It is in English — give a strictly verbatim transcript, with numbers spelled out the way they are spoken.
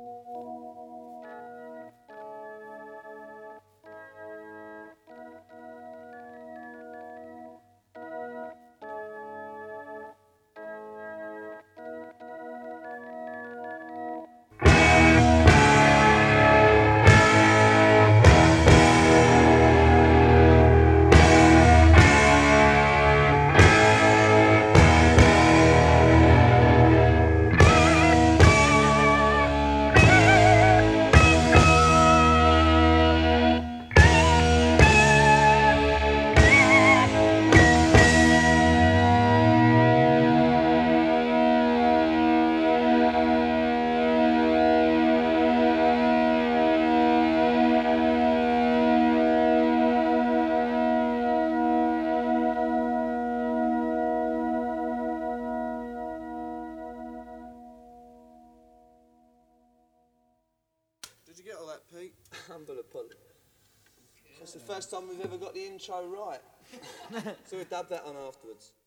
Did you get all that, Pete? Humble apology. That's the first time we've ever got the intro right. So we dub that on afterwards.